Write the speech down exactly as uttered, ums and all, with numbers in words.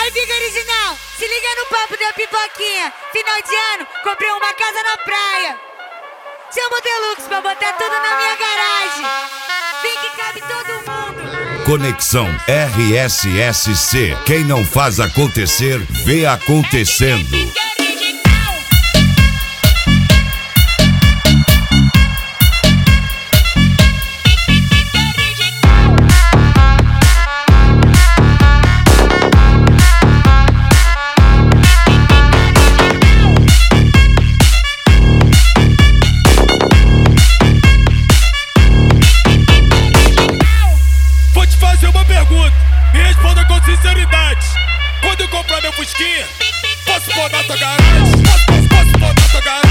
Aí fica original, se liga no papo da pipoquinha. Final de ano, comprei uma casa na praia. Chama o Deluxe pra botar tudo na minha garagem. Vem que cabe todo mundo. Conexão R S S C. Quem não faz acontecer, vê acontecendo. Me responda com sinceridade. Quando eu comprar meu fusquinha, posso pôr na tua garagem? Posso, posso, posso pôr na tua garagem?